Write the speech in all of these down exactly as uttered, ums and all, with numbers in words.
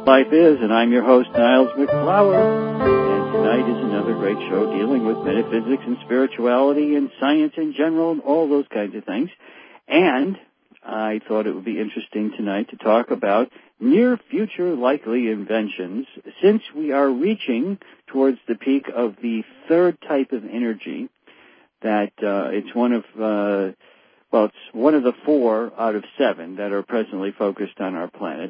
Life is, and I'm your host, Niles McFlower, and tonight is another great show dealing with metaphysics and spirituality and science in general and all those kinds of things. And I thought it would be interesting tonight to talk about near-future likely inventions, since we are reaching towards the peak of the third type of energy that uh, it's one of, uh, well, it's one of the four out of seven that are presently focused on our planet.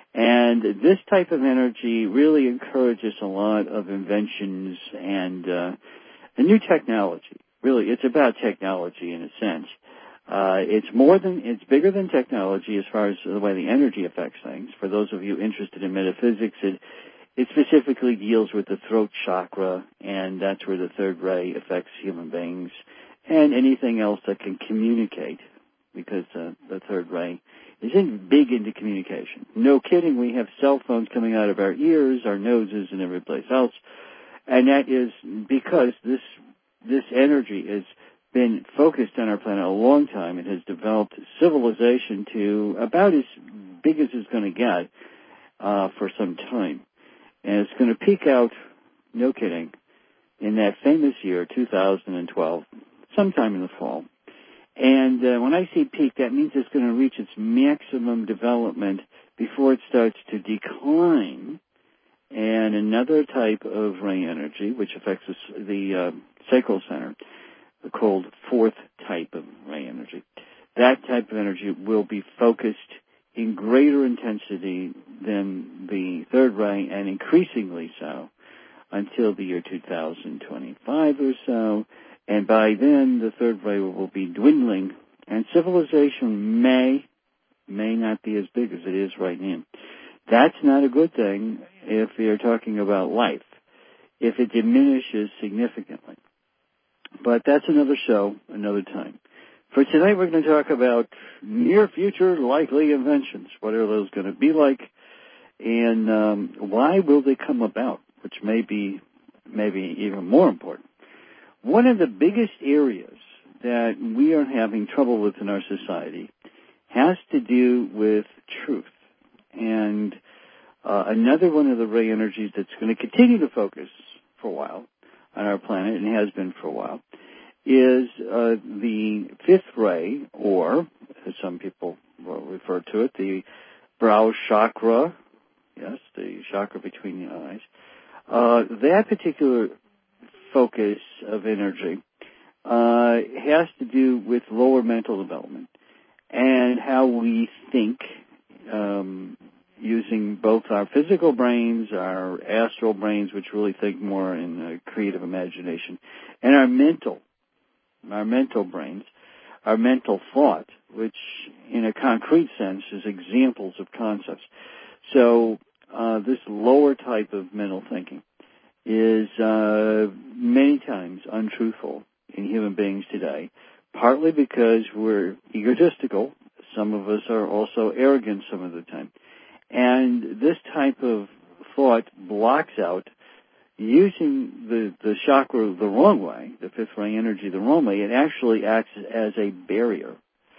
And this type of energy really encourages a lot of inventions and uh, a new technology. Really, it's about technology in a sense. Uh, it's more than, it's bigger than technology as far as the way the energy affects things. For those of you interested in metaphysics, it, it specifically deals with the throat chakra, and that's where the third ray affects human beings and anything else that can communicate, because uh, the third ray is in big into communication. No kidding, we have cell phones coming out of our ears, our noses, and every place else, and that is because this this energy has been focused on our planet a long time. It has developed civilization to about as big as it's going to get uh, for some time, and it's going to peak out, no kidding, in that famous year, two thousand twelve, sometime in the fall. And uh, when I say peak, that means it's going to reach its maximum development before it starts to decline. And another type of ray energy, which affects the, the uh, sacral center, called fourth type of ray energy, that type of energy will be focused in greater intensity than the third ray, and increasingly so, until the year two thousand twenty-five or so. And by then, the third ray will be dwindling, and civilization may, may not be as big as it is right now. That's not a good thing if you're talking about life, if it diminishes significantly. But that's another show, another time. For tonight, we're going to talk about near-future likely inventions. What are those going to be like, and um, why will they come about, which may be maybe even more important. One of the biggest areas that we are having trouble with in our society has to do with truth. And uh, another one of the ray energies that's going to continue to focus for a while on our planet, and has been for a while, is uh, the fifth ray, or, as some people will refer to it, the brow chakra, yes, the chakra between the eyes. Uh, that particular focus of energy uh, has to do with lower mental development and how we think um, using both our physical brains, our astral brains, which really think more in a creative imagination, and our mental, our mental brains, our mental thought, which in a concrete sense is examples of concepts. So uh, this lower type of mental thinking is uh, many times untruthful in human beings today, partly because we're egotistical. Some of us are also arrogant some of the time. And this type of thought blocks out using the, the chakra the wrong way, the fifth ray energy the wrong way. It actually acts as a barrier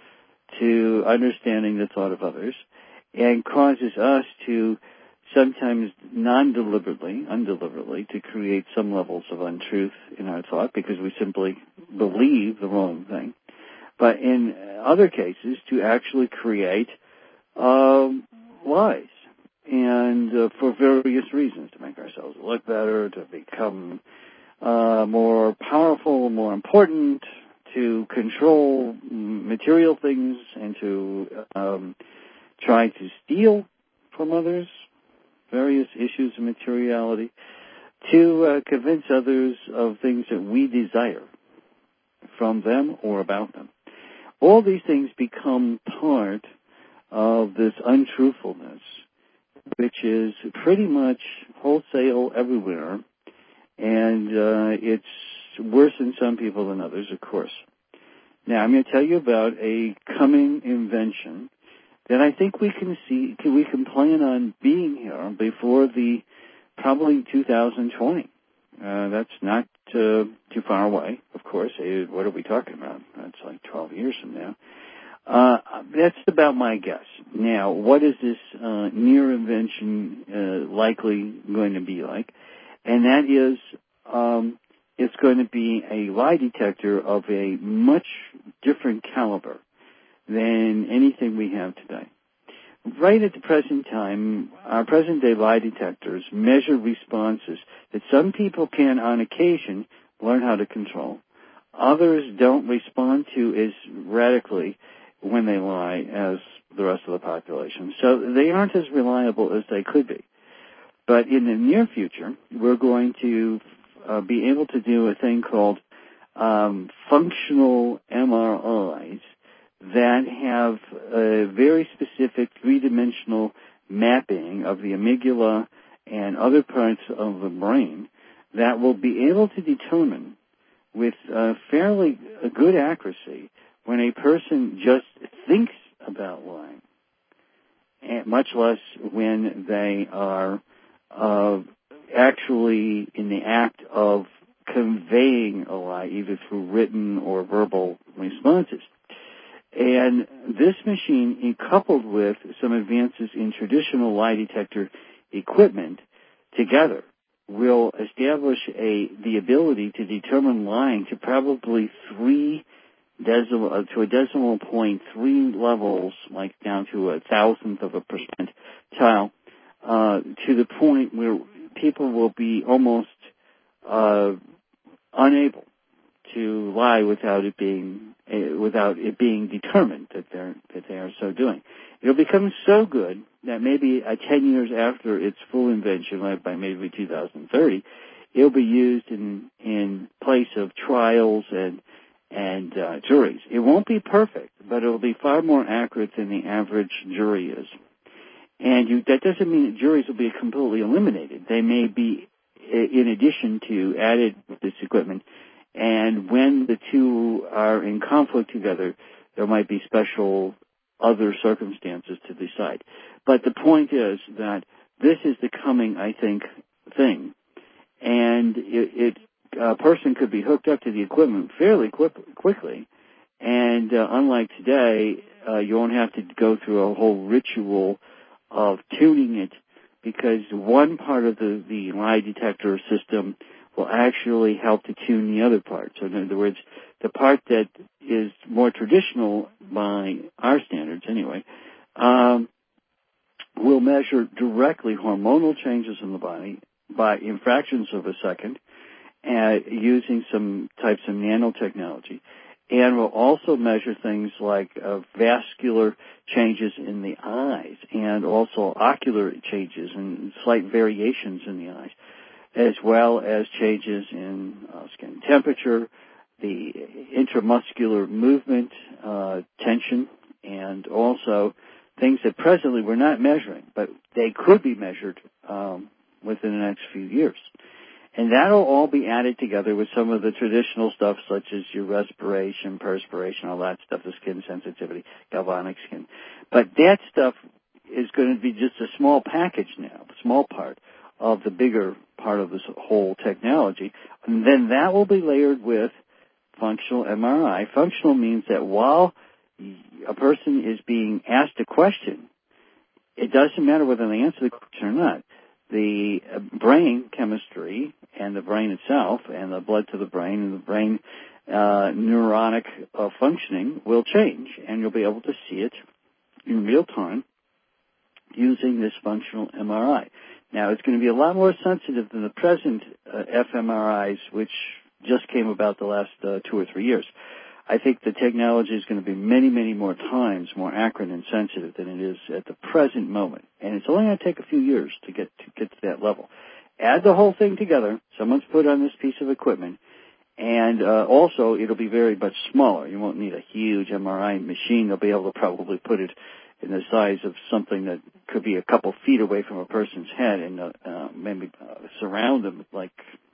to understanding the thought of others and causes us to sometimes non-deliberately, undeliberately, to create some levels of untruth in our thought because we simply believe the wrong thing. But in other cases, to actually create uh, lies, and uh, for various reasons, to make ourselves look better, to become uh, more powerful, more important, to control material things, and to um, try to steal from others, various issues of materiality, to uh, convince others of things that we desire from them or about them. All these things become part of this untruthfulness, which is pretty much wholesale everywhere, and uh, it's worse in some people than others, of course. Now, I'm going to tell you about a coming invention that I think we can see, we can plan on being here before the probably two thousand twenty. Uh, that's not uh, too far away, of course. What are we talking about? That's like twelve years from now. Uh, that's about my guess. Now, what is this uh, near invention uh, likely going to be like? And that is, um, it's going to be a lie detector of a much different caliber than anything we have today. Right at the present time, our present-day lie detectors measure responses that some people can, on occasion, learn how to control. Others don't respond to as radically when they lie as the rest of the population. So they aren't as reliable as they could be. But in the near future, we're going to uh, be able to do a thing called um, functional M R Is that have a very specific three-dimensional mapping of the amygdala and other parts of the brain that will be able to determine with uh, fairly good accuracy when a person just thinks about lying, and much less when they are uh, actually in the act of conveying a lie, either through written or verbal responses. And this machine, coupled with some advances in traditional lie detector equipment, together will establish a the ability to determine lying to probably three decimal uh, to a decimal point, three levels, like down to a thousandth of a percentile, uh, to the point where people will be almost uh, unable to lie without it being uh, without it being determined that they're that they are so doing. It'll become so good that maybe uh, ten years after its full invention, like by maybe two thousand thirty, it'll be used in in place of trials and and uh, juries. It won't be perfect, but it'll be far more accurate than the average jury is. And you, that doesn't mean that juries will be completely eliminated. They may be in addition to added with this equipment. And when the two are in conflict together, there might be special other circumstances to decide. But the point is that this is the coming, I think, thing. And it, it, a person could be hooked up to the equipment fairly quick, quickly. And uh, unlike today, uh, you won't have to go through a whole ritual of tuning it, because one part of the, the lie detector system will actually help to tune the other part. So in other words, the part that is more traditional by our standards anyway, um, will measure directly hormonal changes in the body by in fractions of a second, uh, using some types of nanotechnology. And will also measure things like uh, vascular changes in the eyes and also ocular changes and slight variations in the eyes, as well as changes in uh, skin temperature, the intramuscular movement, uh, tension, and also things that presently we're not measuring, but they could be measured um, within the next few years. And that'll all be added together with some of the traditional stuff, such as your respiration, perspiration, all that stuff, the skin sensitivity, galvanic skin. But that stuff is going to be just a small package now, a small part of the bigger part of this whole technology. And then that will be layered with functional M R I. Functional means that while a person is being asked a question, it doesn't matter whether they answer the question or not. The brain chemistry and the brain itself and the blood to the brain and the brain uh, neuronic uh, functioning will change, and you'll be able to see it in real time using this functional M R I. Now, it's going to be a lot more sensitive than the present uh, fMRIs, which just came about the last uh, two or three years. I think the technology is going to be many, many more times more accurate and sensitive than it is at the present moment. And it's only going to take a few years to get to get to that level. Add the whole thing together. Someone's put on this piece of equipment. And uh, also, it'll be very much smaller. You won't need a huge M R I machine. They'll be able to probably put it in the size of something that could be a couple feet away from a person's head and uh, uh, maybe uh, surround them like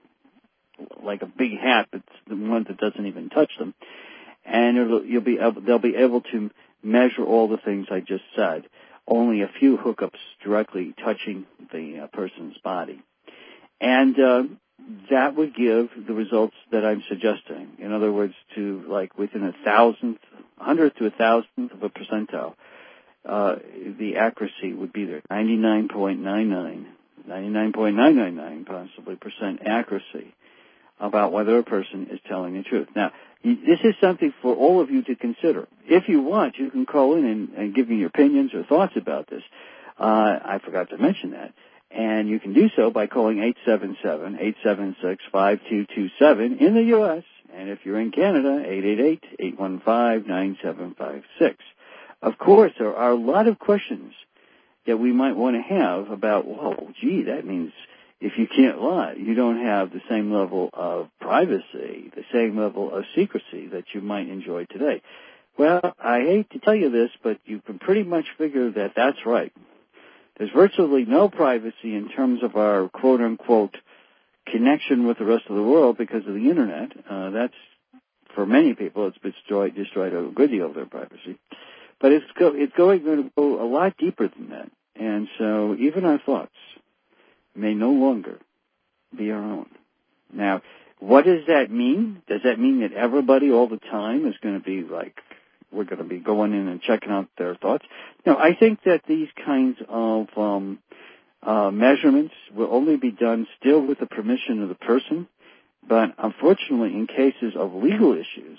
like a big hat, but the one that doesn't even touch them. And it'll, you'll be able, they'll be able to measure all the things I just said, only a few hookups directly touching the uh, person's body. And uh, that would give the results that I'm suggesting. In other words, to like within a thousandth, hundredth to a thousandth of a percentile, uh, the accuracy would be there, ninety-nine point nine nine, ninety-nine point nine nine nine possibly percent accuracy about whether a person is telling the truth. Now, this is something for all of you to consider. If you want, you can call in and, and give me your opinions or thoughts about this. Uh, I forgot to mention that. And you can do so by calling eight seven seven, eight seven six, five two two seven in the U S And if you're in Canada, eight eight eight, eight one five, nine seven five six. Of course, there are a lot of questions that we might want to have about, whoa, gee, that means if you can't lie, you don't have the same level of privacy, the same level of secrecy that you might enjoy today. Well, I hate to tell you this, but you can pretty much figure that that's right. There's virtually no privacy in terms of our quote-unquote connection with the rest of the world because of the Internet. Uh, that's, for many people, it's destroyed, destroyed a good deal of their privacy. But it's, go, it's going, going to go a lot deeper than that. And so even our thoughts may no longer be our own. Now, what does that mean? Does that mean that everybody all the time is going to be like, we're going to be going in and checking out their thoughts? No, I think that these kinds of um, uh, measurements will only be done still with the permission of the person. But unfortunately, in cases of legal issues,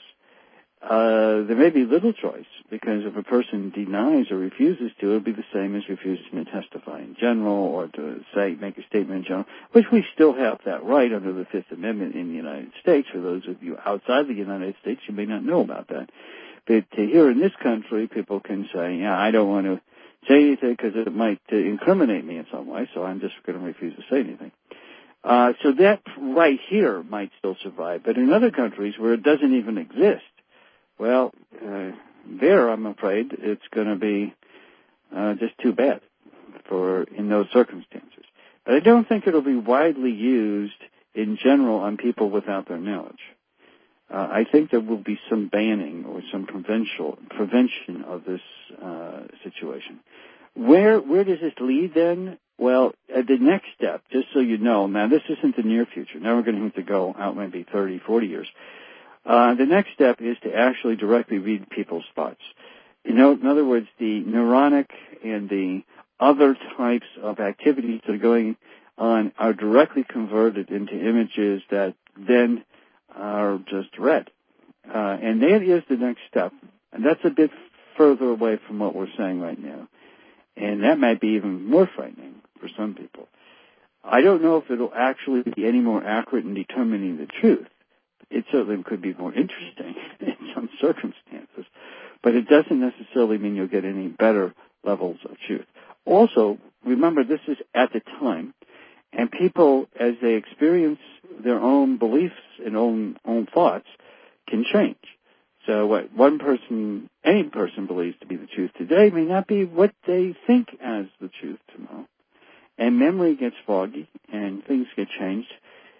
uh, there may be little choice, because if a person denies or refuses to, it'll be the same as refusing to testify in general or to say, make a statement in general, which we still have that right under the Fifth Amendment in the United States. For those of you outside the United States, you may not know about that. But here in this country, people can say, yeah, I don't want to say anything because it might uh, incriminate me in some way, so I'm just going to refuse to say anything. Uh, so that right here might still survive. But in other countries where it doesn't even exist, well, uh, there, I'm afraid, it's going to be uh, just too bad for in those circumstances. But I don't think it'll be widely used in general on people without their knowledge. Uh, I think there will be some banning or some prevention prevention of this uh, situation. Where where does this lead then? Well, uh, the next step, just so you know, now this isn't the near future. Now we're going to have to go out maybe thirty, forty years. Uh, the next step is to actually directly read people's thoughts. You know, in other words, the neuronic and the other types of activities that are going on are directly converted into images that then are just read. Uh, and that is the next step. And that's a bit further away from what we're saying right now. And that might be even more frightening for some people. I don't know if it'll actually be any more accurate in determining the truth. It certainly could be more interesting in some circumstances, but it doesn't necessarily mean you'll get any better levels of truth. Also, remember, this is at the time, and people, as they experience their own beliefs and own own thoughts, can change. So what one person, any person believes to be the truth today may not be what they think as the truth tomorrow. And memory gets foggy, and things get changed,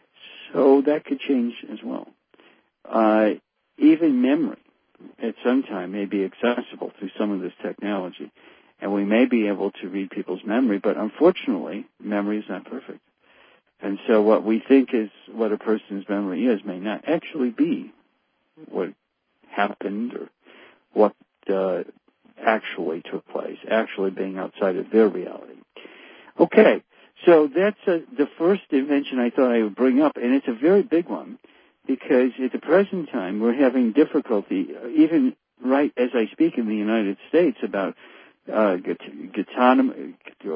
so that could change as well. Uh, even memory at some time may be accessible through some of this technology, and we may be able to read people's memory, but unfortunately, memory is not perfect. And so what we think is what a person's memory is may not actually be what happened or what uh, actually took place, actually being outside of their reality. Okay, so that's uh, the first invention I thought I would bring up, and it's a very big one, because at the present time we're having difficulty, even right as I speak in the United States, about uh, Gitano,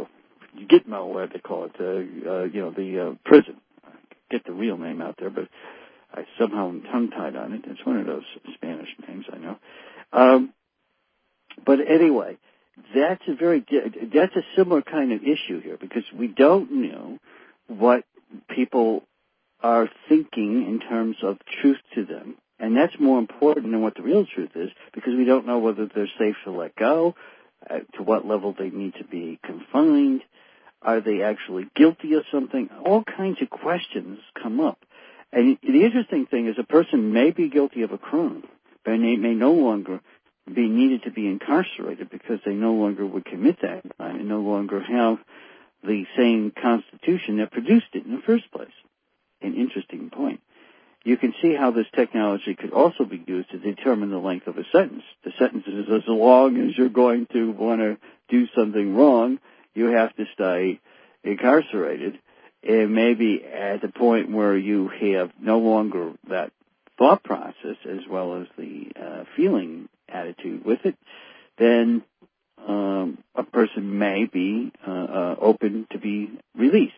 Gitmo, what they call it, uh, uh, you know, the uh, prison. I get the real name out there, but I somehow am tongue-tied on it. It's one of those Spanish names, I know. Um, but anyway, that's a very that's a similar kind of issue here, because we don't know what people are thinking in terms of truth to them. And that's more important than what the real truth is, because we don't know whether they're safe to let go, uh, to what level they need to be confined, are they actually guilty of something? All kinds of questions come up. And the interesting thing is a person may be guilty of a crime, but they may no longer be needed to be incarcerated because they no longer would commit that crime and no longer have the same constitution that produced it in the first place. An interesting point. you can see how this technology could also be used to determine the length of a sentence. The sentence is as long as you're going to want to do something wrong, you have to stay incarcerated. And maybe at the point where you have no longer that thought process as well as the uh, feeling attitude with it, then um, a person may be uh, uh, open to be released,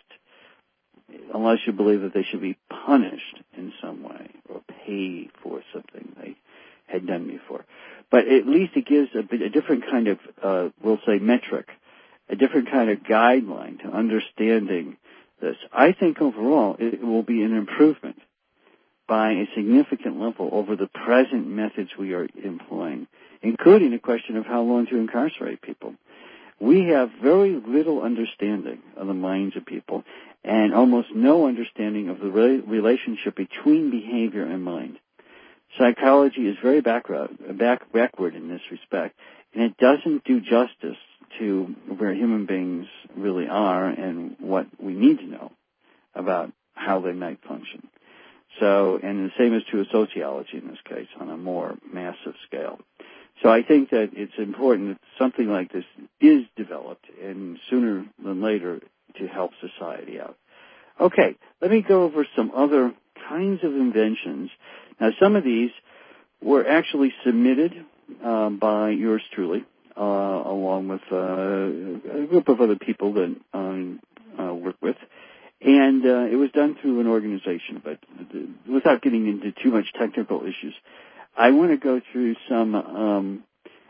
unless you believe that they should be punished in some way or pay for something they had done before. But at least it gives a, a different kind of, uh, we'll say, metric, a different kind of guideline to understanding this. I think overall it will be an improvement by a significant level over the present methods we are employing, including the question of how long to incarcerate people. We have very little understanding of the minds of people and almost no understanding of the re- relationship between behavior and mind. Psychology is very backward, back, backward in this respect, and it doesn't do justice to where human beings really are and what we need to know about how they might function. So, and the same is true of sociology in this case on a more massive scale. So I think that it's important that something like this is developed, and sooner than later, to help society out. Okay, let me go over some other kinds of inventions. Now, some of these were actually submitted uh, by yours truly, uh, along with uh, a group of other people that I uh, work with. And uh, it was done through an organization, but without getting into too much technical issues, I want to go through some um,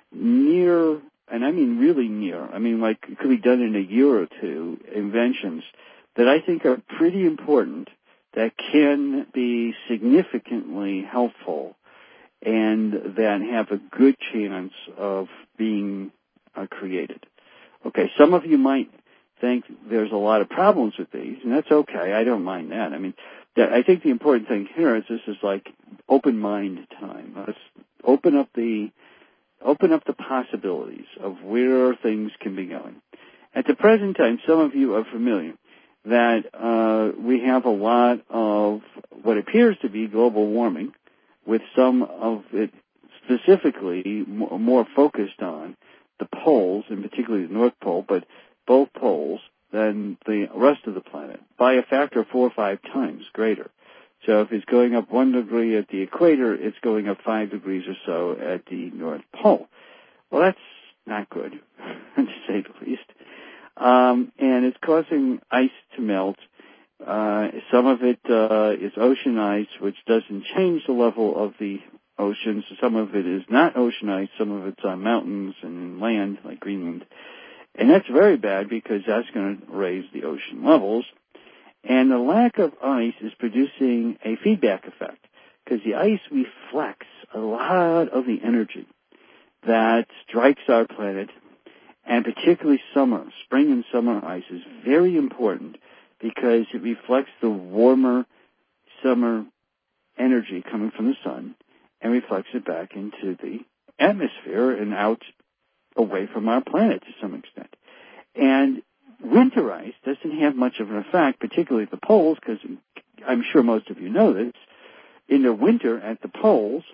near, and I mean really near, I mean like it could be done in a year or two, inventions that I think are pretty important, that can be significantly helpful and that have a good chance of being uh, created. Okay, some of you might think there's a lot of problems with these, and that's okay. I don't mind that. I mean, that, I think the important thing here is this is like open mind time. Let's open up the open up the possibilities of where things can be going. At the present time, some of you are familiar that uh, we have a lot of what appears to be global warming, with some of it specifically more focused on the poles, and particularly the North Pole, but both poles than the rest of the planet by a factor of four or five times greater. So if it's going up one degree at the equator, it's going up five degrees or so at the North Pole. Well, that's not good, to say the least. Um, and it's causing ice to melt. Uh, some of it uh, is ocean ice, which doesn't change the level of the oceans. Some of it is not ocean ice. Some of it's on mountains and land, like Greenland. And that's very bad because that's going to raise the ocean levels. And the lack of ice is producing a feedback effect because the ice reflects a lot of the energy that strikes our planet, and particularly summer. Spring and summer ice is very important because it reflects the warmer summer energy coming from the sun and reflects it back into the atmosphere and out away from our planet to some extent. And winter ice doesn't have much of an effect, particularly at the poles, because I'm sure most of you know this. In the winter at the poles,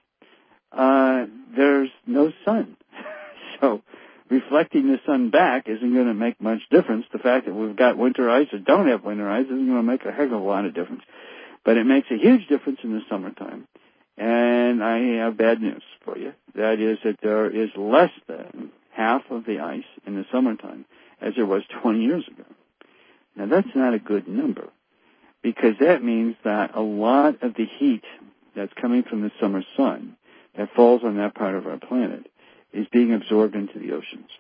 uh, there's no sun. So reflecting the sun back isn't going to make much difference. The fact that we've got winter ice or don't have winter ice isn't going to make a heck of a lot of difference. But it makes a huge difference in the summertime. And I have bad news for you. That is that there is less than half of the ice in the summertime as there was twenty years ago. Now, that's not a good number because that means that a lot of the heat that's coming from the summer sun that falls on that part of our planet is being absorbed into the oceans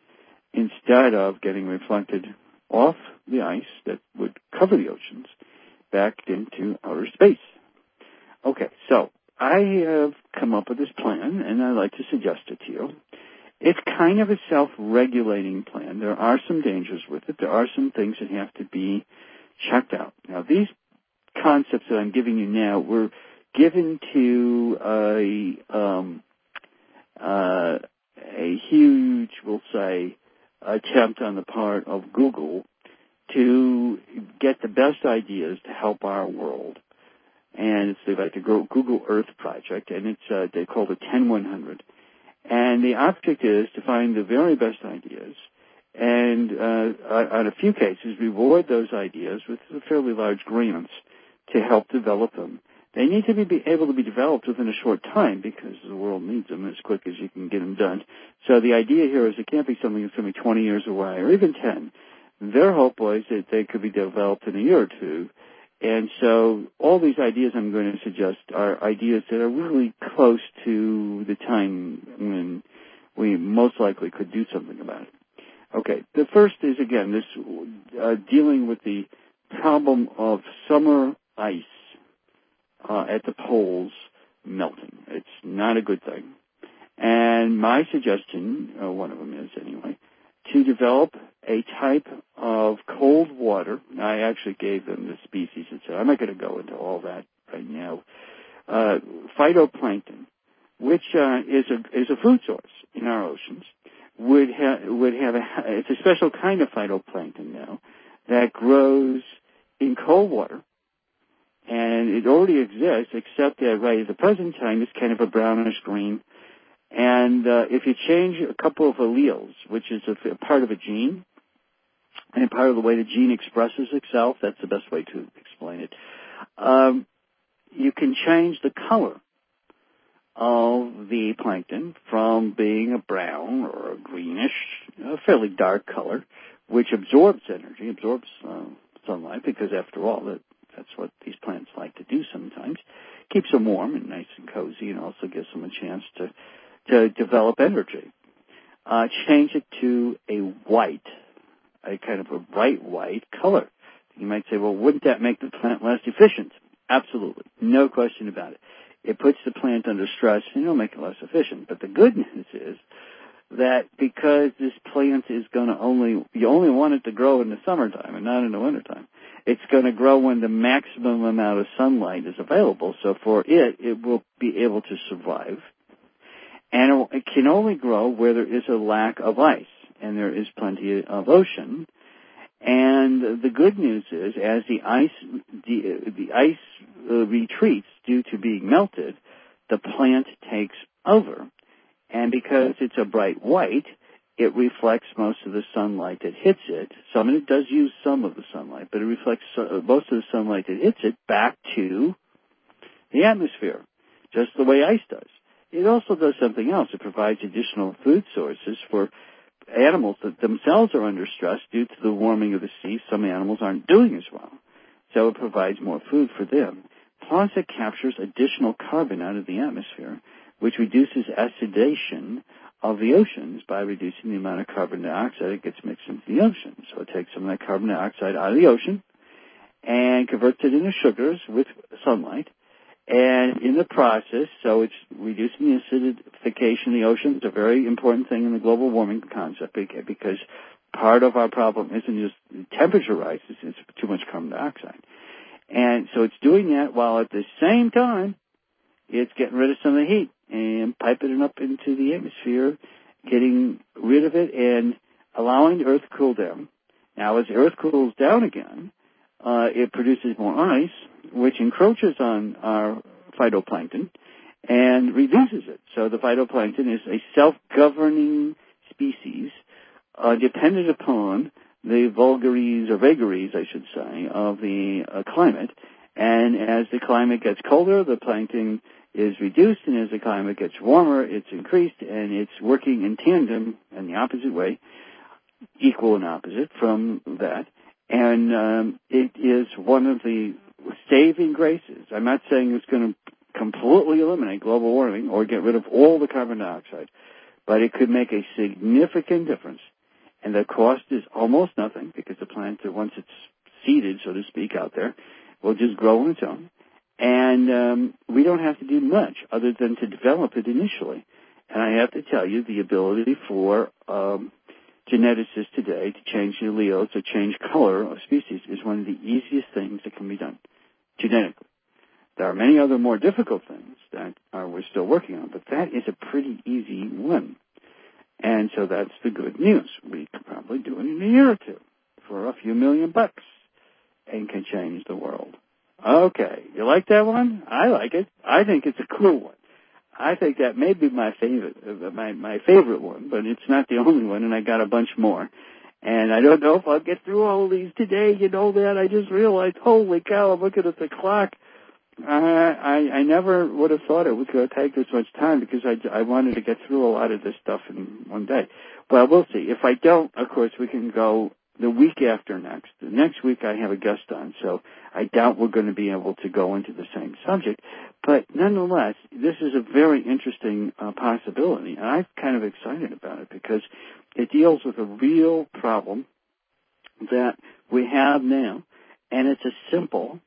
instead of getting reflected off the ice that would cover the oceans back into outer space. Okay, so I have come up with this plan, and I'd like to suggest it to you. It's kind of a self-regulating plan. There are some dangers with it. There are some things that have to be checked out. Now, these concepts that I'm giving you now were given to a um, uh, a huge, we'll say, attempt on the part of Google to get the best ideas to help our world. and it's like the Google Earth project, and it's uh, they call it ten one hundred. And the object is to find the very best ideas, and uh, on a few cases reward those ideas with fairly large grants to help develop them. They need to be able to be developed within a short time because the world needs them as quick as you can get them done. So the idea here is it can't be something that's going to be twenty years away or even ten. Their hope was that they could be developed in a year or two. And so all these ideas I'm going to suggest are ideas that are really close to the time when we most likely could do something about it. Okay, the first is, again, this uh, dealing with the problem of summer ice uh, at the poles melting. It's not a good thing. And my suggestion, uh, one of them is anyway, to develop a type of cold water. I actually gave them the species, and so I'm not going to go into all that right now. Uh, phytoplankton, which uh, is a is a food source in our oceans, would have would have a it's a special kind of phytoplankton now that grows in cold water, and it already exists, except that right at the present time it's kind of a brownish green. And uh, if you change a couple of alleles, which is a, a part of a gene, and part of the way the gene expresses itself, that's the best way to explain it, um, you can change the color of the plankton from being a brown or a greenish, a fairly dark color, which absorbs energy, absorbs uh, sunlight, because after all, that, that's what these plants like to do sometimes. Keeps them warm and nice and cozy, and also gives them a chance to to develop energy. Uh, change it to a white, a kind of a bright white color. You might say, well, wouldn't that make the plant less efficient? Absolutely. No question about it. It puts the plant under stress, and it'll make it less efficient. But the good news is that because this plant is going to only, you only want it to grow in the summertime and not in the wintertime. It's going to grow when the maximum amount of sunlight is available. So for it, it will be able to survive. And it can only grow where there is a lack of ice, and there is plenty of ocean. And the good news is, as the ice the, the ice uh, retreats due to being melted, the plant takes over. And because it's a bright white, it reflects most of the sunlight that hits it. Some of it does use some of the sunlight, but it reflects most of the sunlight that hits it back to the atmosphere, just the way ice does. It also does something else. It provides additional food sources for animals that themselves are under stress due to the warming of the sea. Some animals aren't doing as well. So it provides more food for them. Plus, it captures additional carbon out of the atmosphere, which reduces acidation of the oceans by reducing the amount of carbon dioxide that gets mixed into the ocean. So it takes some of that carbon dioxide out of the ocean and converts it into sugars with sunlight. And in the process, so it's reducing the acidification of the ocean. It's a very important thing in the global warming concept because part of our problem isn't just temperature rise, it's too much carbon dioxide. And so it's doing that while at the same time it's getting rid of some of the heat and piping it up into the atmosphere, getting rid of it and allowing the Earth to cool down. Now, as the Earth cools down again, uh, it produces more ice, which encroaches on our phytoplankton and reduces it. So the phytoplankton is a self-governing species uh, dependent upon the vagaries, or vagaries, I should say, of the uh, climate. And as the climate gets colder, the plankton is reduced, and as the climate gets warmer, it's increased, and it's working in tandem in the opposite way, equal and opposite from that. And um, it is one of the saving graces. I'm not saying it's going to completely eliminate global warming or get rid of all the carbon dioxide, but it could make a significant difference. And the cost is almost nothing because the plant, once it's seeded, so to speak, out there, will just grow on its own. And um, we don't have to do much other than to develop it initially. And I have to tell you, the ability for um, geneticists today to change the alleles or change color of species is one of the easiest things that can be done genetically. There are many other more difficult things that are, we're still working on, but that is a pretty easy one. And so that's the good news. We could probably do it in a year or two for a few million bucks and can change the world. Okay. You like that one? I like it. I think it's a cool one. I think that may be my favorite, uh, my, my favorite one, but it's not the only one, and I got a bunch more. And I don't know if I'll get through all of these today. You know that? I just realized, holy cow, I'm looking at the clock. Uh, I, I never would have thought it was going to take this much time because I, I wanted to get through a lot of this stuff in one day. Well, we'll see. If I don't, of course, we can go the week after next. The next week I have a guest on, so I doubt we're going to be able to go into the same subject. But nonetheless, this is a very interesting uh, possibility, and I'm kind of excited about it because it deals with a real problem that we have now, and it's a simple,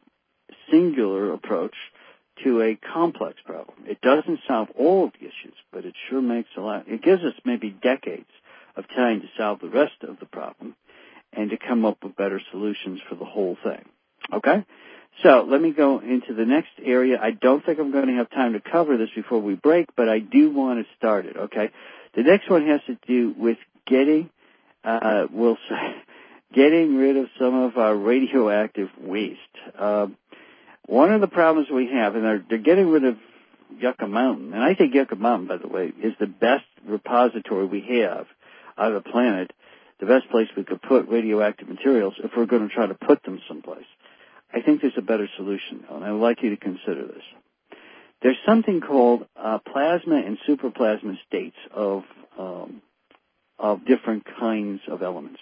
singular approach to a complex problem. It doesn't solve all of the issues, but it sure makes a lot. It gives us maybe decades of time to solve the rest of the problem and to come up with better solutions for the whole thing. Okay? So let me go into the next area. I don't think I'm going to have time to cover this before we break, but I do want to start it, okay? The next one has to do with getting, uh, we'll say, getting rid of some of our radioactive waste. Uh, one of the problems we have, and they're, they're getting rid of Yucca Mountain, and I think Yucca Mountain, by the way, is the best repository we have on the planet, the best place we could put radioactive materials if we're going to try to put them someplace. I think there's a better solution, and I would like you to consider this. There's something called uh, plasma and superplasma states of um, of different kinds of elements.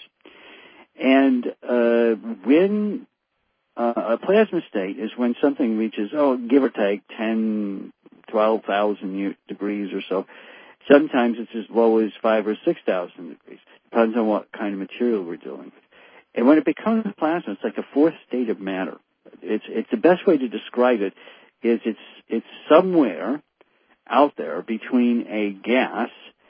And uh, when uh, a plasma state is when something reaches, oh, give or take ten, twelve thousand degrees or so. Sometimes it's as low as five or six thousand degrees. Depends on what kind of material we're dealing with. And when it becomes plasma, it's like a fourth state of matter. It's it's the best way to describe it is it's it's somewhere out there between a gas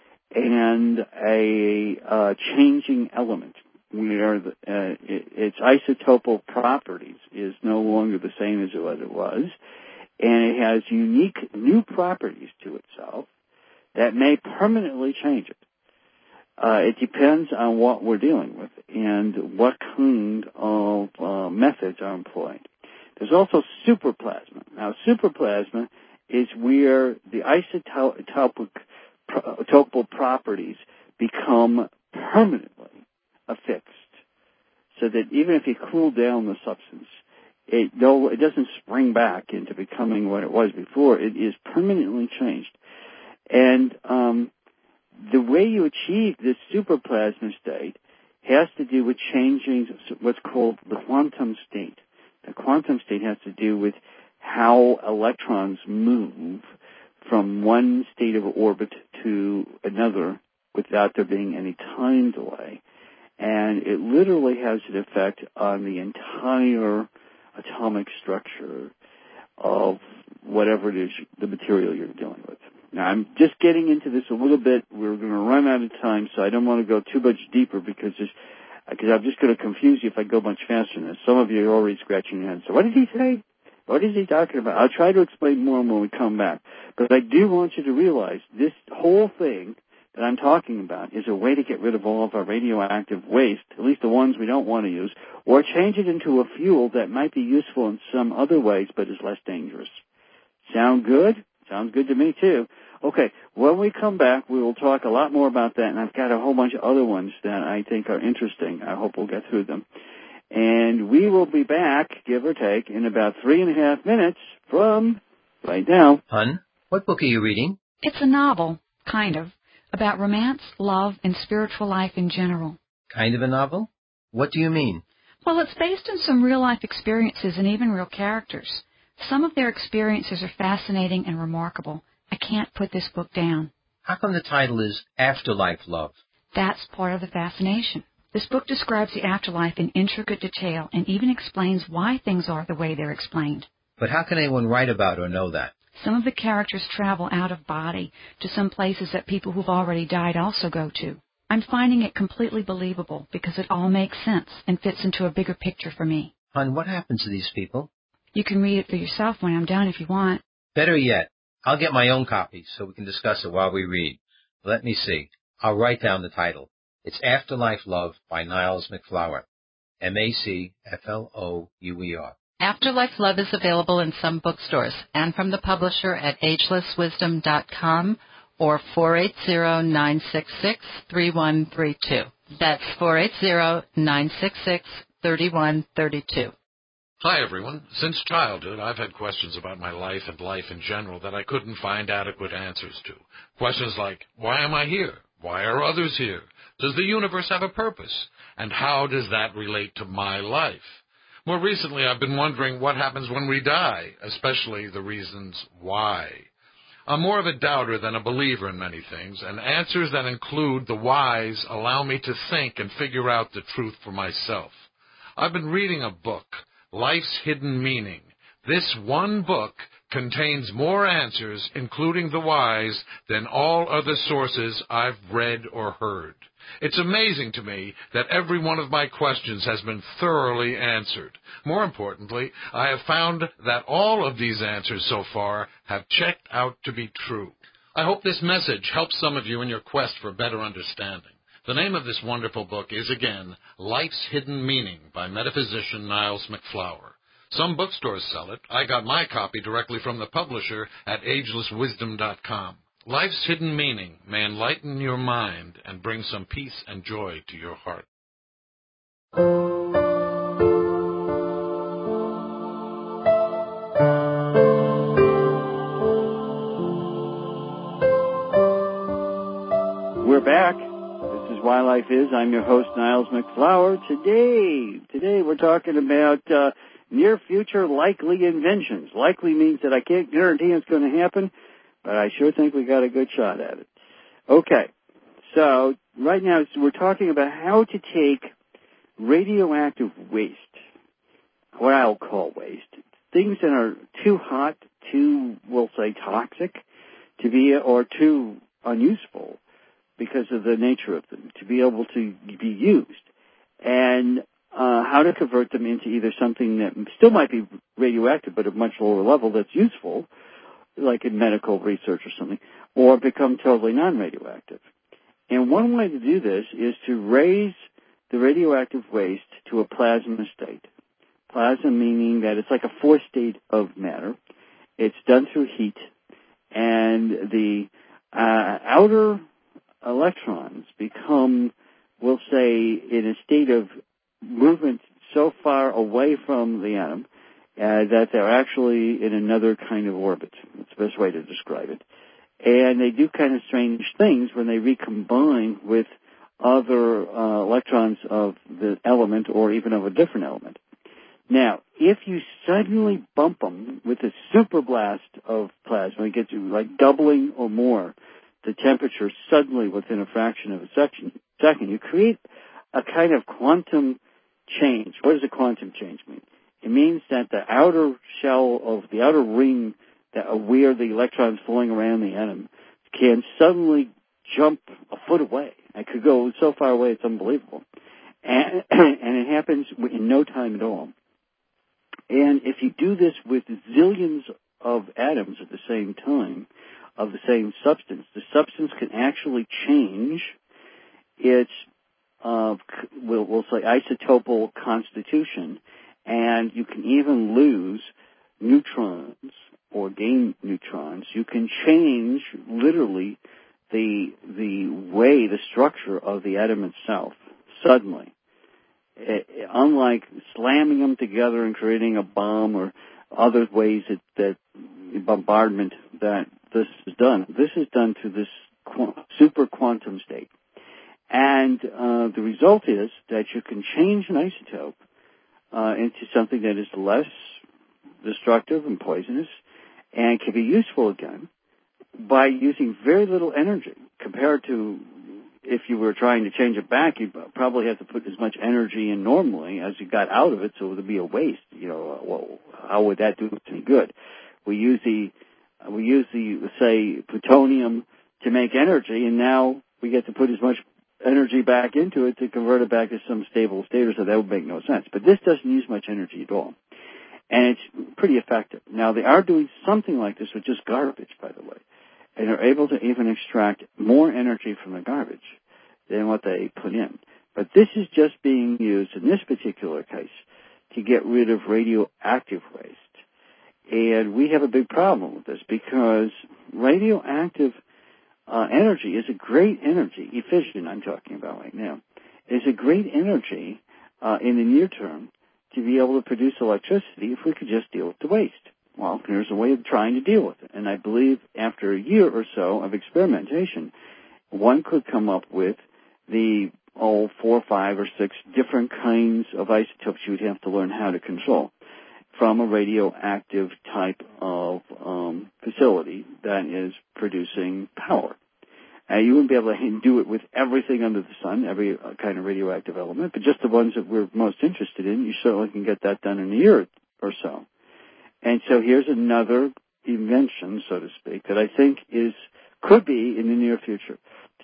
and a uh, changing element, where the, uh, it, its isotopal properties is no longer the same as what it was, and it has unique new properties to itself that may permanently change it. Uh, it depends on what we're dealing with and what kind of uh, methods are employed. There's also superplasma. Now, superplasma is where the isotopic topal properties become permanently affixed, so that even if you cool down the substance, it, no, it doesn't spring back into becoming what it was before. It is permanently changed. And um, the way you achieve this superplasma state has to do with changing what's called the quantum state. The quantum state has to do with how electrons move from one state of orbit to another without there being any time delay. And it literally has an effect on the entire atomic structure of whatever it is, the material you're dealing with. Now, I'm just getting into this a little bit. We're going to run out of time, so I don't want to go too much deeper because there's, because I'm just going to confuse you if I go much faster than this. Some of you are already scratching your heads. So what did he say? What is he talking about? I'll try to explain more when we come back. But I do want you to realize this whole thing that I'm talking about is a way to get rid of all of our radioactive waste, at least the ones we don't want to use, or change it into a fuel that might be useful in some other ways but is less dangerous. Sound good? Sounds good to me, too. Okay, when we come back, we will talk a lot more about that, and I've got a whole bunch of other ones that I think are interesting. I hope we'll get through them. And we will be back, give or take, in about three and a half minutes from right now. Hun, what book are you reading? It's a novel, kind of, about romance, love, and spiritual life in general. Kind of a novel? What do you mean? Well, it's based on some real-life experiences and even real characters. Some of their experiences are fascinating and remarkable. I can't put this book down. How come the title is Afterlife Love? That's part of the fascination. This book describes the afterlife in intricate detail and even explains why things are the way they're explained. But how can anyone write about or know that? Some of the characters travel out of body to some places that people who've already died also go to. I'm finding it completely believable because it all makes sense and fits into a bigger picture for me. Hun, what happens to these people? You can read it for yourself when I'm done if you want. Better yet, I'll get my own copy so we can discuss it while we read. Let me see. I'll write down the title. It's Afterlife Love by Niles MacFlouer. M A C F L O U E R. Afterlife Love is available in some bookstores and from the publisher at ageless wisdom dot com or four eight zero, nine six six, three one three two. That's four eight zero, nine six six, three one three two. Hi, everyone. Since childhood, I've had questions about my life and life in general that I couldn't find adequate answers to. Questions like, why am I here? Why are others here? Does the universe have a purpose? And how does that relate to my life? More recently, I've been wondering what happens when we die, especially the reasons why. I'm more of a doubter than a believer in many things, and answers that include the whys allow me to think and figure out the truth for myself. I've been reading a book, Life's Hidden Meaning. This one book contains more answers, including the whys, than all other sources I've read or heard. It's amazing to me that every one of my questions has been thoroughly answered. More importantly, I have found that all of these answers so far have checked out to be true. I hope this message helps some of you in your quest for better understanding. The name of this wonderful book is, again, Life's Hidden Meaning by metaphysician Niles MacFlower. Some bookstores sell it. I got my copy directly from the publisher at ageless wisdom dot com. Life's hidden meaning may enlighten your mind and bring some peace and joy to your heart. We're back. This is Why Life Is. I'm your host, Niles MacFlower. Today, today we're talking about uh, near-future likely inventions. Likely means that I can't guarantee it's going to happen, but I sure think we got a good shot at it. Okay, so right now we're talking about how to take radioactive waste, what I'll call waste, things that are too hot, too, we'll say, toxic, to be, or too unuseful because of the nature of them, to be able to be used, and uh, how to convert them into either something that still might be radioactive but at a much lower level that's useful, like in medical research or something, or become totally non-radioactive. And one way to do this is to raise the radioactive waste to a plasma state. Plasma meaning that it's like a fourth state of matter. It's done through heat, and the uh, outer electrons become, we'll say, in a state of movement so far away from the atom Uh, that they're actually in another kind of orbit. That's the best way to describe it. And they do kind of strange things when they recombine with other uh, electrons of the element or even of a different element. Now, if you suddenly bump them with a super blast of plasma, it gets you like doubling or more the temperature suddenly within a fraction of a section, second, you create a kind of quantum change. What does a quantum change mean? It means that the outer shell of the outer ring that where the electrons flowing around the atom can suddenly jump a foot away. It could go so far away it's unbelievable. And, and it happens in no time at all. And if you do this with zillions of atoms at the same time of the same substance, the substance can actually change its, uh, we'll, we'll say, isotopal constitution. And you can even lose neutrons or gain neutrons. You can change literally the the way, the structure of the atom itself suddenly. It, unlike slamming them together and creating a bomb or other ways that, that bombardment that this is done. This is done to this qu- super quantum state. And uh, the result is that you can change an isotope Uh, into something that is less destructive and poisonous and can be useful again by using very little energy compared to if you were trying to change it back, you'd probably have to put as much energy in normally as you got out of it, so it would be a waste. You know, well, how would that do any good? We use the, we use the, say, plutonium to make energy, and now we get to put as much energy back into it to convert it back to some stable state, so that would make no sense. But this doesn't use much energy at all. And it's pretty effective. Now, they are doing something like this with just garbage, by the way. And they're able to even extract more energy from the garbage than what they put in. But this is just being used, in this particular case, to get rid of radioactive waste. And we have a big problem with this because radioactive uh, energy is a great energy, fission I'm talking about right now, is a great energy uh, in the near term to be able to produce electricity if we could just deal with the waste. Well, here's a way of trying to deal with it. And I believe after a year or so of experimentation, one could come up with the, oh, four, five, or six different kinds of isotopes you would have to learn how to control from a radioactive type of um, facility that is producing power. Uh, you wouldn't be able to do it with everything under the sun, every kind of radioactive element, but just the ones that we're most interested in, you certainly can get that done in a year or so. And so here's another invention, so to speak, that I think is could be in the near future,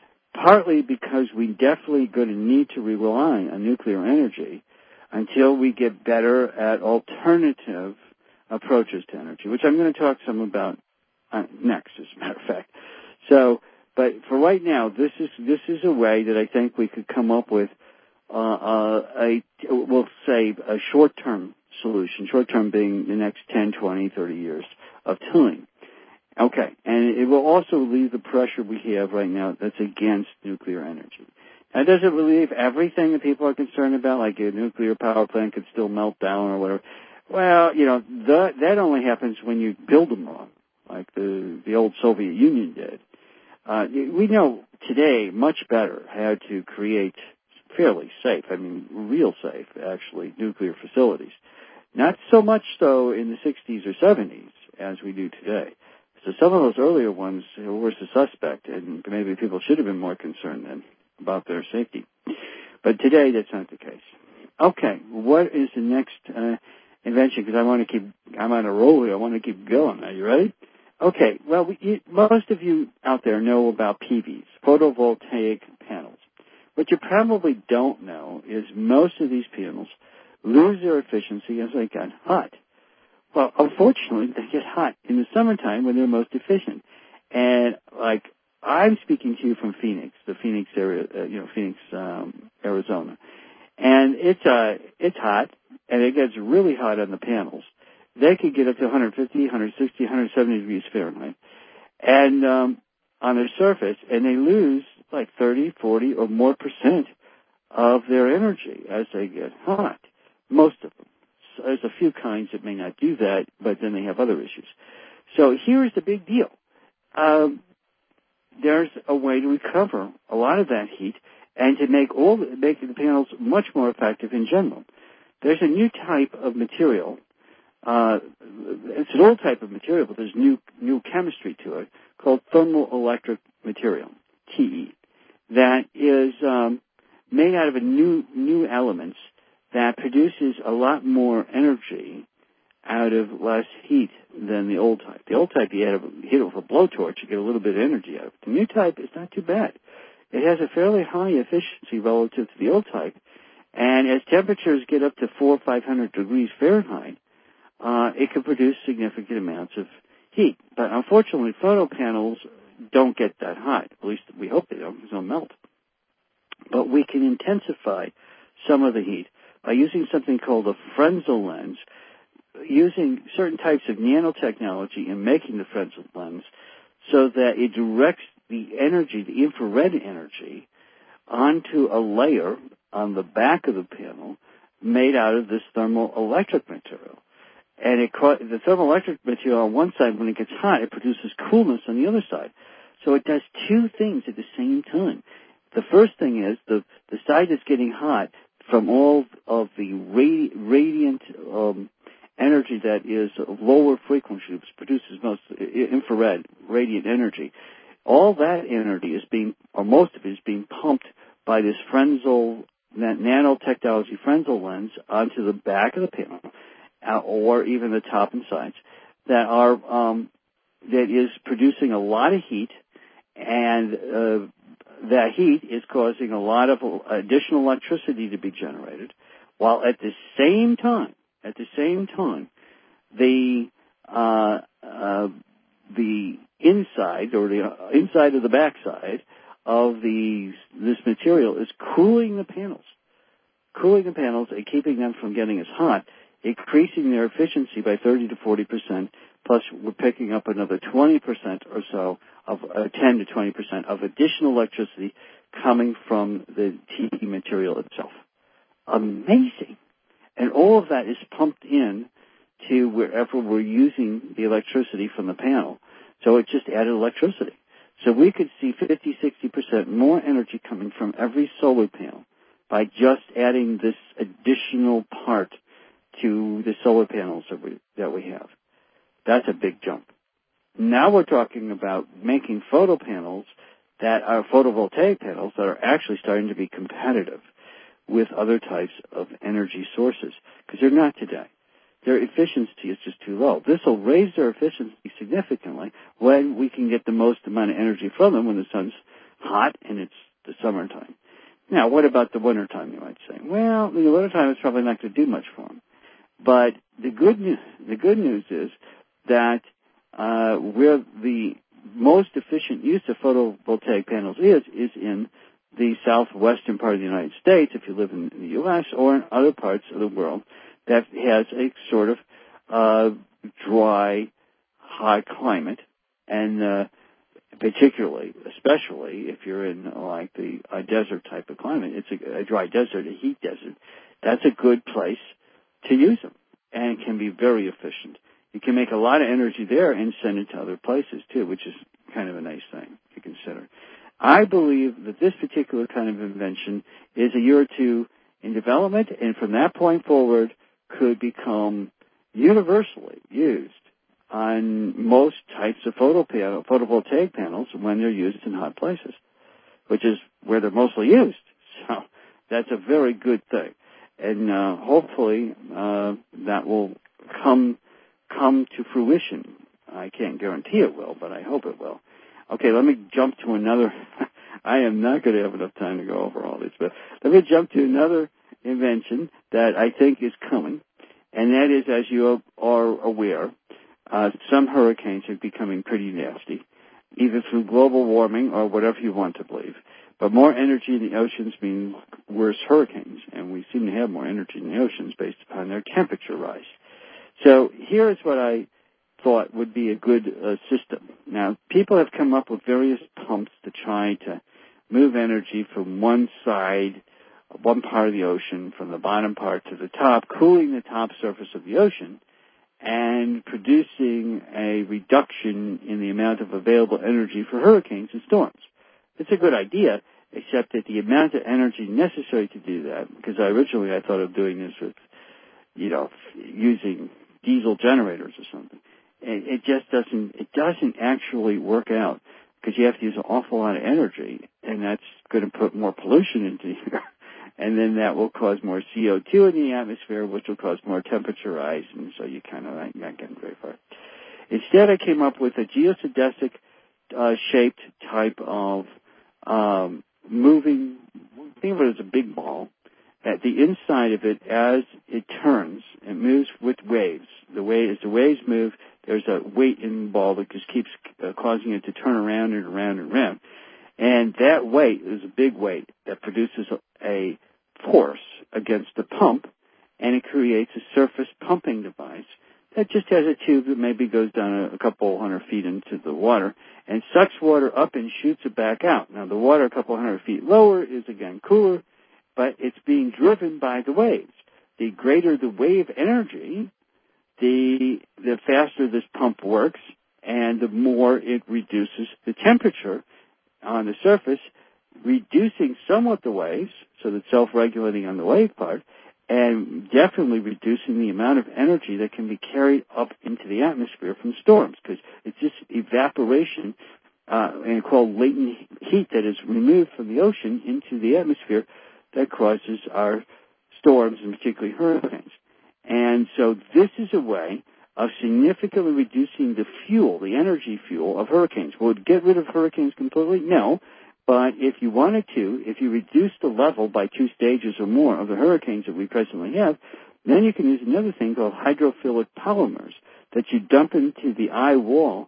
partly because we definitely going to need to rely on nuclear energy until we get better at alternative approaches to energy, which I'm going to talk some about uh, next, as a matter of fact. So, but for right now, this is this is a way that I think we could come up with uh, uh, a, we'll say, a short-term solution, short-term being the next ten, twenty, thirty years of time. Okay, and it will also relieve the pressure we have right now that's against nuclear energy. Now, does it relieve everything that people are concerned about, like a nuclear power plant could still melt down or whatever? Well, you know, the, that only happens when you build them wrong, like the, the old Soviet Union did. Uh, we know today much better how to create fairly safe, I mean, real safe, actually, nuclear facilities. Not so much so in the sixties or seventies as we do today. So some of those earlier ones were the suspect, and maybe people should have been more concerned then about their safety. But today, that's not the case. Okay, what is the next uh, invention? Because I want to keep, I'm on a roll here. I want to keep going. Are you ready? Okay, well, we, you, most of you out there know about P Vs, photovoltaic panels. What you probably don't know is most of these panels lose their efficiency as they get hot. Well, unfortunately, they get hot in the summertime when they're most efficient. And, like, I'm speaking to you from Phoenix, the Phoenix area, uh, you know, Phoenix, um, Arizona. And it's, uh, it's hot, and it gets really hot on the panels. They could get up to one fifty, one sixty, one seventy degrees Fahrenheit. And, um, on their surface, and they lose like thirty, forty, or more percent of their energy as they get hot. Most of them. So there's a few kinds that may not do that, but then they have other issues. So here's the big deal. Um, there's a way to recover a lot of that heat and to make all the, make the panels much more effective in general. There's a new type of material. Uh, it's an old type of material, but there's new new chemistry to it called thermoelectric material, T E, that is um, made out of a new new elements that produces a lot more energy out of less heat than the old type. The old type, you had to hit it with a blowtorch, you get a little bit of energy out of it. The new type is not too bad. It has a fairly high efficiency relative to the old type, and as temperatures get up to four or five hundred degrees Fahrenheit, uh, it can produce significant amounts of heat. But unfortunately, photo panels don't get that hot. At least we hope they don't, because they'll melt. But we can intensify some of the heat by using something called a Fresnel lens, using certain types of nanotechnology in making the Fresnel lens so that it directs the energy, the infrared energy, onto a layer on the back of the panel made out of this thermoelectric material. And it, the thermoelectric material on one side, when it gets hot, it produces coolness on the other side. So it does two things at the same time. The first thing is the, the side that's getting hot from all of the radi- radiant um, energy that is lower frequency, which produces most infrared radiant energy. All that energy is being, or most of it is being pumped by this Fresnel nanotechnology Fresnel lens onto the back of the panel, uh, or even the top and sides, that are um, that is producing a lot of heat, and uh, that heat is causing a lot of additional electricity to be generated, while at the same time, at the same time, the uh, uh, the inside or the inside of the backside of the this material is cooling the panels, cooling the panels and keeping them from getting as hot. increasing their efficiency by thirty to forty percent, plus we're picking up another twenty percent or so, of uh, ten to twenty percent of additional electricity coming from the T material itself. Amazing. And all of that is pumped in to wherever we're using the electricity from the panel. So it just added electricity. So we could see fifty, sixty percent more energy coming from every solar panel by just adding this additional part to the solar panels that we, that we have. That's a big jump. Now we're talking about making photo panels that are photovoltaic panels that are actually starting to be competitive with other types of energy sources, because they're not today. Their efficiency is just too low. This will raise their efficiency significantly when we can get the most amount of energy from them when the sun's hot and it's the summertime. Now, what about the wintertime, you might say? Well, in the wintertime, it's probably not going to do much for them. But the good news, the good news is that uh, where the most efficient use of photovoltaic panels is, is in the southwestern part of the United States, if you live in the U S, or in other parts of the world that has a sort of uh, dry, high climate, and uh, particularly, especially if you're in like the a desert type of climate, it's a, a dry desert, a heat desert. That's a good place to use them, and it can be very efficient. You can make a lot of energy there and send it to other places too, which is kind of a nice thing to consider. I believe that this particular kind of invention is a year or two in development, and from that point forward could become universally used on most types of photo panel, photovoltaic panels when they're used in hot places, which is where they're mostly used. So that's a very good thing. And uh, hopefully uh, that will come come to fruition. I can't guarantee it will, but I hope it will. Okay, let me jump to another. I am not going to have enough time to go over all this, but let me jump to another invention that I think is coming, and that is, as you are aware, uh, some hurricanes are becoming pretty nasty, either through global warming or whatever you want to believe. But more energy in the oceans means worse hurricanes, and we seem to have more energy in the oceans based upon their temperature rise. So here is what I thought would be a good uh, system. Now, people have come up with various pumps to try to move energy from one side, one part of the ocean, from the bottom part to the top, cooling the top surface of the ocean and producing a reduction in the amount of available energy for hurricanes and storms. It's a good idea, except that the amount of energy necessary to do that, because I originally I thought of doing this with, you know, using diesel generators or something. It just doesn't, it doesn't actually work out because you have to use an awful lot of energy, and that's going to put more pollution into the air. And then that will cause more C O two in the atmosphere, which will cause more temperature rise, and so you kind of not, not getting very far. Instead, I came up with a geodesic uh, shaped type of um, moving, think of it as a big ball. At the inside of it, as it turns, it moves with waves. The way as the waves move, there's a weight in the ball that just keeps uh, causing it to turn around and around and around. And that weight is a big weight that produces a, a force against the pump, and it creates a surface pumping device that just has a tube that maybe goes down a, a couple hundred feet into the water and sucks water up and shoots it back out. Now, the water a couple hundred feet lower is, again, cooler, but it's being driven by the waves. The greater the wave energy, the the faster this pump works, and the more it reduces the temperature on the surface, reducing somewhat the waves, so that self-regulating on the wave part, and definitely reducing the amount of energy that can be carried up into the atmosphere from storms, because it's just evaporation uh, and called latent heat that is removed from the ocean into the atmosphere that causes our storms, and particularly hurricanes. And so this is a way of significantly reducing the fuel, the energy fuel of hurricanes. Will it get rid of hurricanes completely? No. But if you wanted to, if you reduce the level by two stages or more of the hurricanes that we presently have, then you can use another thing called hydrophilic polymers that you dump into the eye wall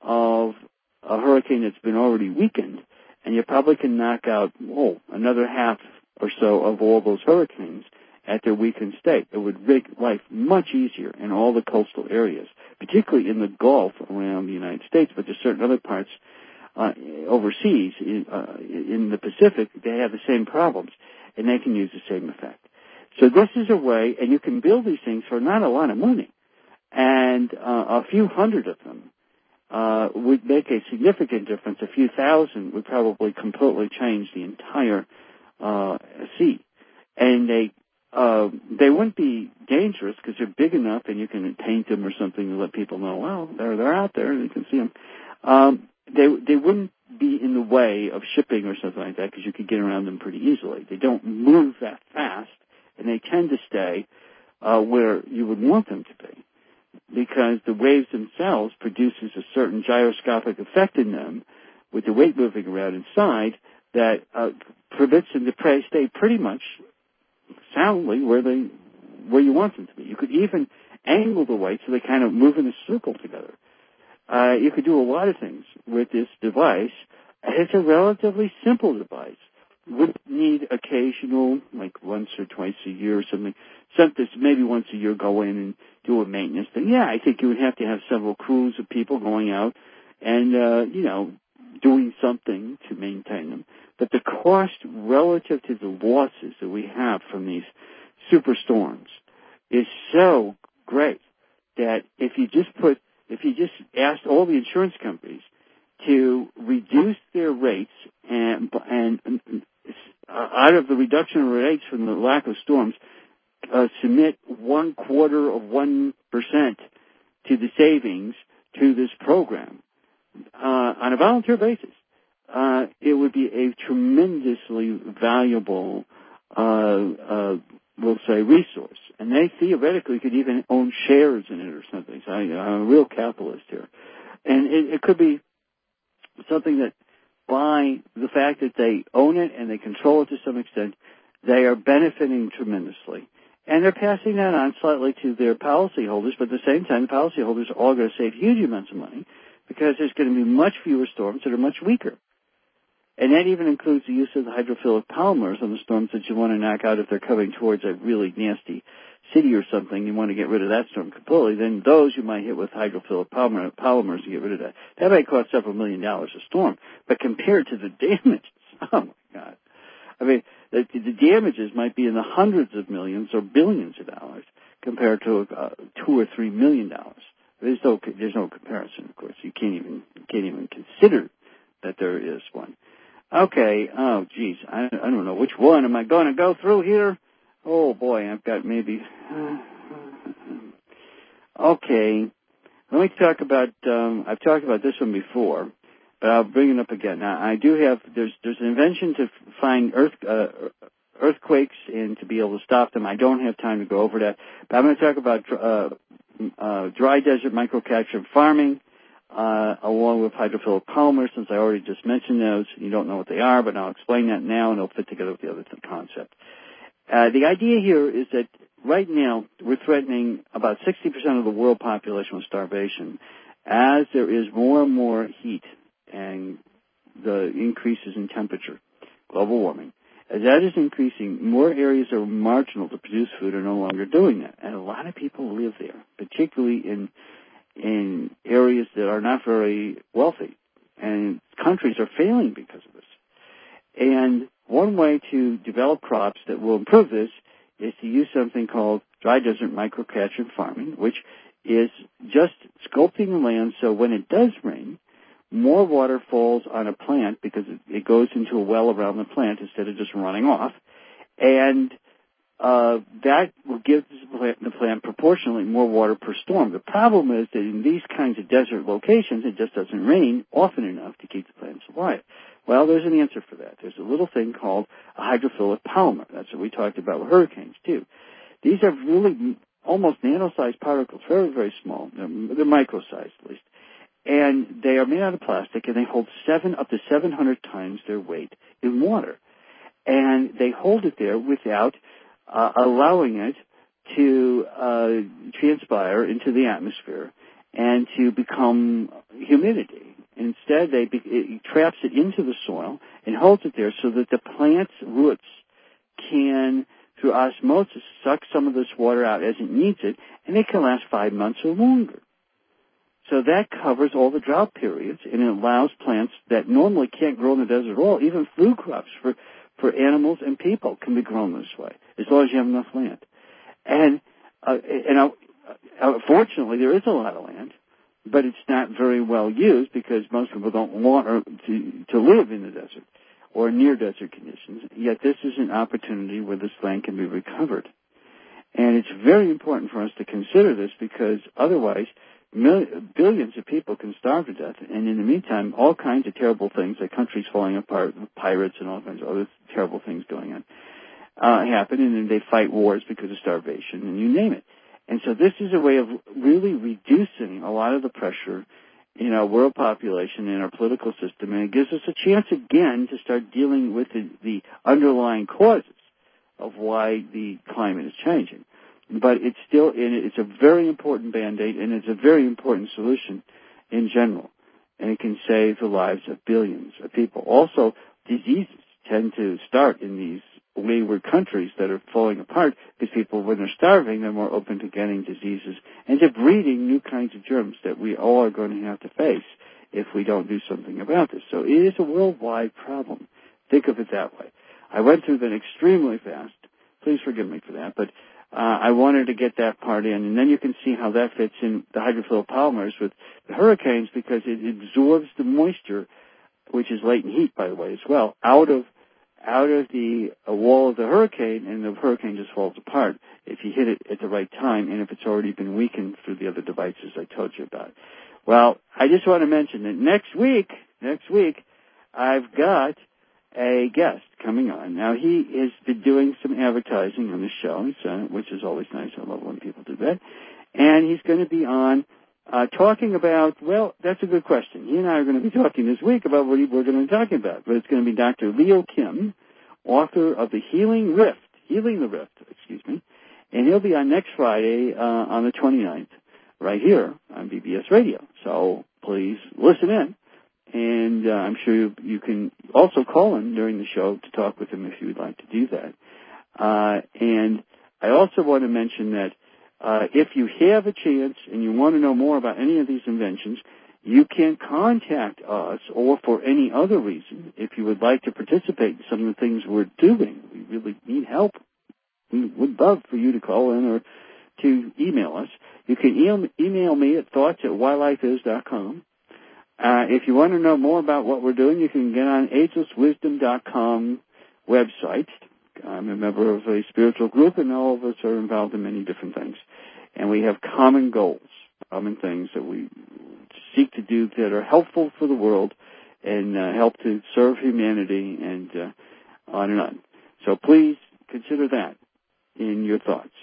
of a hurricane that's been already weakened, and you probably can knock out, oh, another half or so of all those hurricanes at their weakened state. It would make life much easier in all the coastal areas, particularly in the Gulf around the United States, but there's certain other parts uh, overseas, in, uh, in the Pacific, they have the same problems, and they can use the same effect. So this is a way, and you can build these things for not a lot of money, and uh, a few hundred of them uh, would make a significant difference. A few thousand would probably completely change the entire uh, sea, and they uh, they wouldn't be dangerous because they're big enough, and you can paint them or something to let people know, well, they're they're out there, and you can see them. Um, they they wouldn't be in the way of shipping or something like that because you could get around them pretty easily. They don't move that fast, and they tend to stay uh, where you would want them to be because the waves themselves produces a certain gyroscopic effect in them with the weight moving around inside that uh, permits them to pray, stay pretty much soundly where they where you want them to be. You could even angle the weight so they kind of move in a circle together. Uh, you could do a lot of things with this device. It's a relatively simple device. Would need occasional, like once or twice a year or something. Something maybe once a year go in and do a maintenance thing. Yeah, I think you would have to have several crews of people going out and, uh, you know, doing something to maintain them. But the cost relative to the losses that we have from these superstorms is so great that if you just put If you just asked all the insurance companies to reduce their rates and, and uh, out of the reduction of rates from the lack of storms, uh, submit one quarter of one percent to the savings to this program uh, on a volunteer basis, uh, it would be a tremendously valuable, uh, uh, we'll say, resource. And they theoretically could even own shares in it or something. So I, I'm a real capitalist here. And it, it could be something that by the fact that they own it and they control it to some extent, they are benefiting tremendously. And they're passing that on slightly to their policyholders, but at the same time, the policyholders are all going to save huge amounts of money because there's going to be much fewer storms that are much weaker. And that even includes the use of the hydrophilic polymers on the storms that you want to knock out if they're coming towards a really nasty city or something. You want to get rid of that storm completely. Then those you might hit with hydrophilic polymer, polymers to get rid of that. That might cost several million dollars a storm. But compared to the damages, oh, my God. I mean, the, the damages might be in the hundreds of millions or billions of dollars compared to uh, two or three million dollars. There's no, there's no comparison, of course. You can't even, you can't even consider that there is one. Okay, oh, geez, I, I don't know. Which one am I going to go through here? Oh, boy, I've got maybe... Okay, let me talk about... Um, I've talked about this one before, but I'll bring it up again. Now, I do have... There's there's an invention to find earth uh, earthquakes and to be able to stop them. I don't have time to go over that, but I'm going to talk about uh, uh, dry desert microcapture farming, Uh, along with hydrophilic polymers, since I already just mentioned those. You don't know what they are, but I'll explain that now, and it'll fit together with the other concept. Uh, the idea here is that right now we're threatening about sixty percent of the world population with starvation as there is more and more heat and the increases in temperature, global warming. As that is increasing, more areas that are marginal to produce food are no longer doing that. And a lot of people live there, particularly in in areas that are not very wealthy. And countries are failing because of this. And one way to develop crops that will improve this is to use something called dry desert microcapture farming, which is just sculpting the land so when it does rain, more water falls on a plant because it goes into a well around the plant instead of just running off. And uh, that will give the plant, the plant proportionally more water per storm. The problem is that in these kinds of desert locations, it just doesn't rain often enough to keep the plants alive. Well, there's an answer for that. There's a little thing called a hydrophilic polymer. That's what we talked about with hurricanes, too. These are really almost nano-sized particles, very, very small. They're, they're micro-sized, at least. And they are made out of plastic, and they hold seven up to seven hundred times their weight in water. And they hold it there without uh, allowing it to uh, transpire into the atmosphere and to become humidity. Instead, they be, it traps it into the soil and holds it there so that the plant's roots can through osmosis, suck some of this water out as it needs it, and it can last five months or longer. So that covers all the drought periods, and it allows plants that normally can't grow in the desert at all, even food crops for, for animals and people can be grown this way, as long as you have enough land. And, uh, and uh, uh, fortunately, there is a lot of land, but it's not very well used because most people don't want to, to live in the desert or near desert conditions. Yet this is an opportunity where this land can be recovered. And it's very important for us to consider this because otherwise mil- billions of people can starve to death. And in the meantime, all kinds of terrible things, like countries falling apart, pirates and all kinds of other terrible things going on, uh, happen. And then they fight wars because of starvation, and you name it. And so this is a way of really reducing a lot of the pressure in our world population and our political system, and it gives us a chance again to start dealing with the, the underlying causes of why the climate is changing. But it's still, it's a very important Band-Aid, and it's a very important solution in general, and it can save the lives of billions of people. Also, diseases tend to start in these wayward countries that are falling apart because people, when they're starving, they're more open to getting diseases and to breeding new kinds of germs that we all are going to have to face if we don't do something about this. So it is a worldwide problem. Think of it that way. I went through that extremely fast. Please forgive me for that, but uh, I wanted to get that part in, and then you can see how that fits in the hydrophilic polymers with the hurricanes because it absorbs the moisture, which is latent heat, by the way, as well, out of out of the uh, wall of the hurricane, and the hurricane just falls apart if you hit it at the right time and if it's already been weakened through the other devices I told you about. Well, I just want to mention that next week, next week, I've got a guest coming on. Now, he has been doing some advertising on the show, so, which is always nice. I love when people do that. And he's going to be on Uh, talking about, well, that's a good question. He and I are going to be talking this week about what we're going to be talking about. But it's going to be Doctor Leo Kim, author of The Healing Rift, Healing the Rift, excuse me. And he'll be on next Friday uh, on the twenty-ninth, right here on B B S Radio. So please listen in. And uh, I'm sure you, you can also call in during the show to talk with him if you would like to do that. Uh, and I also want to mention that Uh, if you have a chance and you want to know more about any of these inventions, you can contact us, or for any other reason, if you would like to participate in some of the things we're doing. We really need help. We would love for you to call in or to email us. You can e- email me at thoughts at why life is dot com. Uh, if you want to know more about what we're doing, you can get on ageless wisdom dot com website. I'm a member of a spiritual group, and all of us are involved in many different things. And we have common goals, common things that we seek to do that are helpful for the world and uh, help to serve humanity and uh, on and on. So please consider that in your thoughts.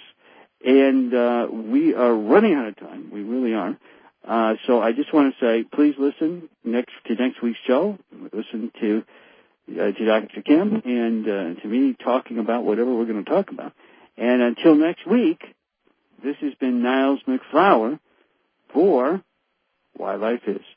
And uh, we are running out of time. We really are. Uh, so I just want to say, please listen next to next week's show. Listen to Uh, to Doctor Kim and uh, to me talking about whatever we're going to talk about. And until next week, this has been Niles McFlower for Why Life Is.